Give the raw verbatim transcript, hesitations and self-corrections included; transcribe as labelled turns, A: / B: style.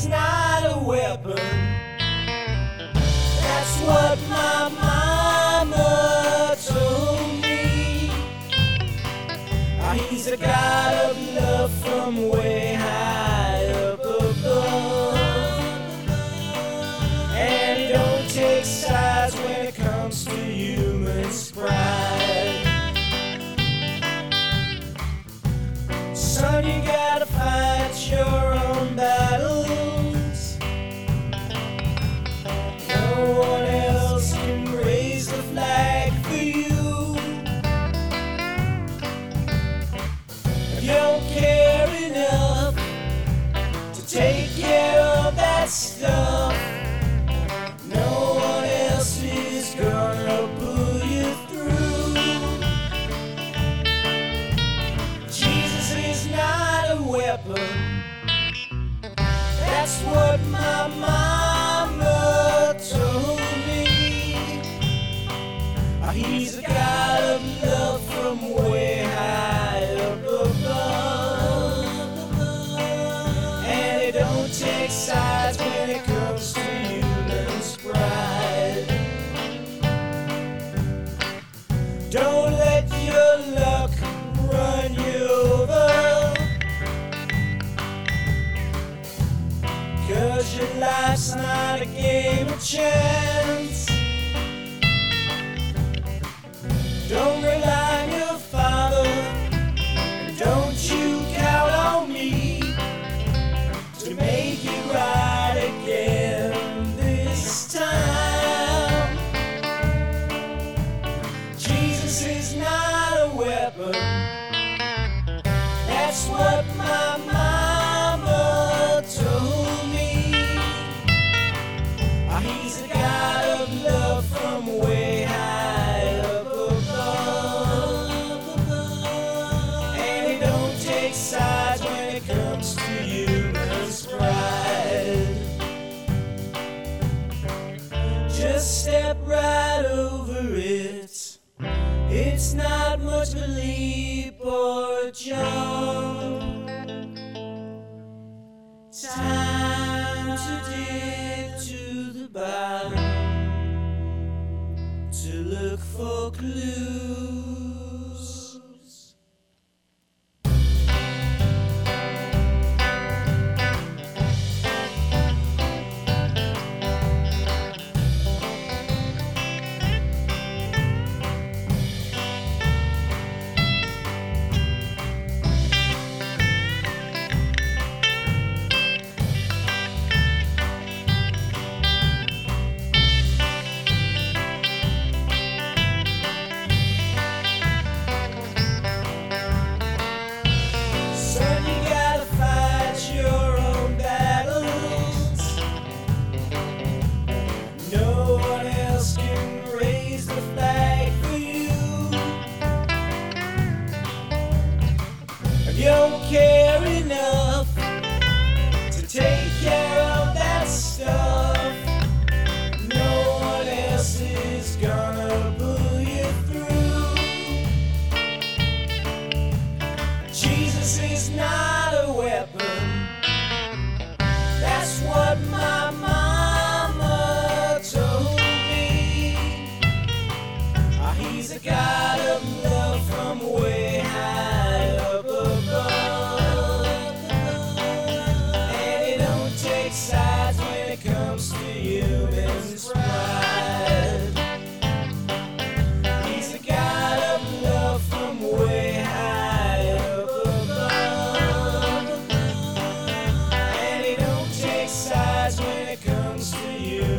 A: not a weapon. That's what my mama told me. Ah, he's a God of love from way high up above, and he don't take sides when it comes to human pride. Son, you gotta fight your own battles. No one else can raise the flag for you. If you don't care enough to take care of that stuff, no one else is gonna pull you through. Jesus is not a weapon. That's what my mama told me. Ah, he's a God of love from way high up above, and he don't take sides when it comes to human's pride. Don't let your luck run you over, 'cause your life's not a game of chance. Don't rely on your father, and don't you count on me to make it right again this time. Jesus is not a weapon. That's what my mama told me. Ah, he's a God of love from way high up above, and he don't take sides when it comes to human's pride. Just step right over it. It's not much of a leap or a jump. Time to dig to the bottom, to look for clues. Son, you gotta fight your own battles. No one else can raise the flag for you. If you don't care enough to take care of that stuff, no one else is gonna pull you through. Jesus is not a weapon. That's what my mama told me. Ah, he's a God of love from way high up above, and he don't take sides when it comes to human's pride. He's a God of love from way high up above, and he don't take sides when it comes to you.